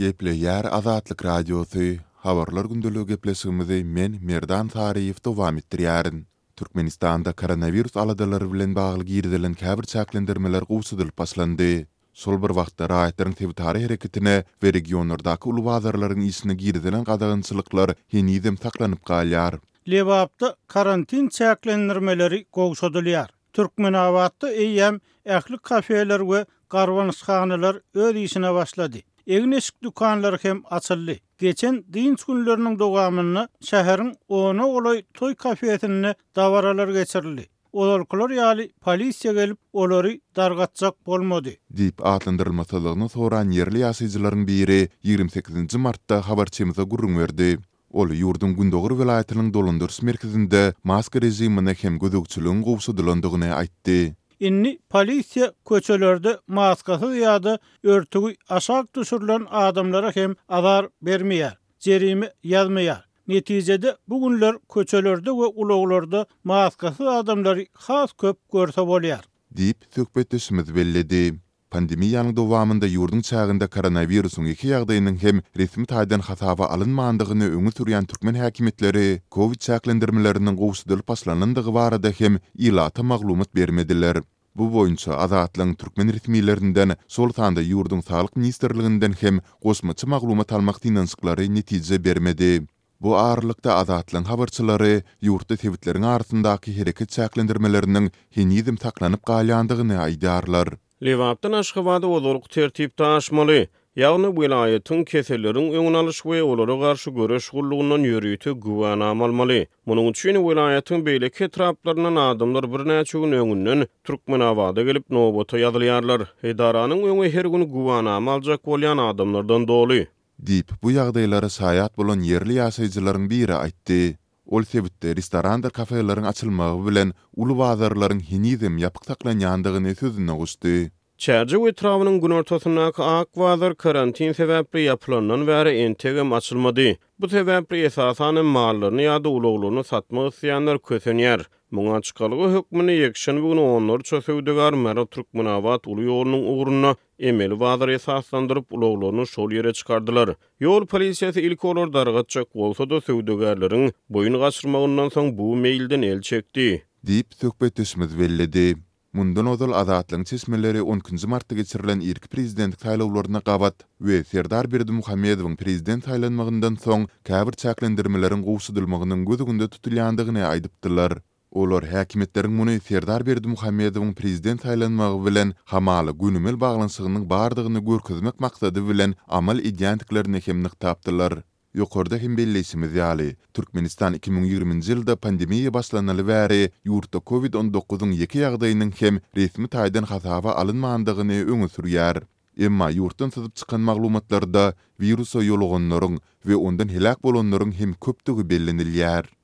Geple yer Azatlyk radiosu, habarlar gündölügi gepleşigimizi men Merdan Tariýew dowam etdirýärin. Türkmenistanda koronavirus aladalary bilen bagly girdilen käbir çäklendirmeler gowsudylyp başlandy. Şol bir wagtda raýatlaryň tebitary hereketine we regionlardaky uly bazarlaryň isine girdilen gadagynçylyklar henizem saklanyp galýar. Lewapda karantin çäklendirmeleri gowşadylýar. Türkmenawatda eýem ähli kafeler we garwanysxanalar öz işine başlady. Egneşik dukanlar hem açyldy. Geçen dinç günleriniň dowamyny şäheriň ona olay toy kafesine dawaralar geçirildi. Olarlar ýaly polisiýa gelip olary dargatjak bolmady. Dip atlandyrylmasylygyny soran yerli ýaşaýjylaryň biri 28 martda habarçymyza gurrun berdi. Ol ýurdun Gündoğur vilayatynyň dolandyrys merkezinde maska rejimine hem gözükçülüğün gowşadylandygyny aýtdy. Inni polisiýa köçelerde maskasyz ýa-da örtügi aşak düşürilen adamlara hem azar bermeýär, jerimi ýazmaýar. Netijede bu günler köçelerde we ulaglarda maskasyz adamlary has köp görse bolýar. Dip söhbetleşimiz belledi. Pandemiýanyň dowamında ýurdun çağında koronavirusyň iki ýagdaýynyň hem resmi taýdan hasaba alynmandygyny öňe sürýän türkmen häkimetleri Covid çäklendirmeleriniň gowşadylyp başlanandygy barada hem ilata maglumat bermediler. Bu boýunça Azatlyň türkmen resmiýetlerinden şol sanda ýurdun Saglyk ministrliginden hem gosmaçy maglumat almak dinançyklary netije bermedi. Bu ağırlıkta Azatlyň habarçylary ýurtda tebitleriň arasyndaky hereket çäklendirmeleriniň henizem saklanyp galýandygyny aýdarlar. Lewapdan Aşgabatda ozurlyk tertipde aşmaly. Ýagny vilayatyň keseleriň öňüne alyş we olara garşy göreş gullugynyň ýörüýti güwannama almaly. Munyň üçin vilayatyň beýleki etraplarynyň adamlar birnäçe gün öňünden Türkmenawada gelip nowbata ýazylýarlar. Edaranyň öňe her gün güwannama aljak bolýan adamlardan doly. Dip bu ýagdaýlary saýat bolan yerli ýaşaýjylaryň biri aýtdy. Ol sebitde restoranda kafeleriň açylmagy bilen uly bazarlaryň henizem ýapyk saklanýandygyny sözüne guşdy. Çärje we trawynyň gün ortasyndaky ak bazar karantin sebäpli ýapylanan bäri entegem açylmady. Bu sebäpli esasan mallaryny ýa-da ulaglaryny satmak isleýänler kösenýär. Muňa çykalygy hökmüni ýekşen bugün onlarça söwdegar Mera Türkmenawat uly ýolunyň uğruna emeli bazar esaslandyryp ulaglaryny şol ýere çykardylar. Ýol polisiýasy ilk olar dargatjak bolsa-da söwdegarlaryň boyun gaçyrmagyndan soň bu meýilden el çekdi. Dip söhbetleşimiz belledi. Mundan ozal Azatlyň çeşmeleri 10 martda geçirilen ilk prezident saýlawlaryna gabat we Serdar Berdimuhammedowyň prezident saýlanmagyndan soň käbir çäklendirmeleriň gowşadylmagynyň gözüňde tutulýandygyny aýdypdylar. Olar häkimetleriň muny Serdar Berdimuhammedowyň prezident saýlanmagy bilen hamaly günümel baglanşygynyň bardygyny görkezmek maksady bilen amal edýändiklerini hem nyktapdylar. Ýokarda hem belleşimiz ýaly. Türkmenistan 2020-nji ýylda pandemiýa başlanaly bäri ýurtda Covid-19-nyň iki ýagdaýynyň hem resmi taýdan hasaba alynmandygyny öňe sürýär. Emma ýurtdan syzyp çykan maglumatlarda virusa ýoluganlaryň we ondan helak bolanlaryň hem köpdigi bellenilýär.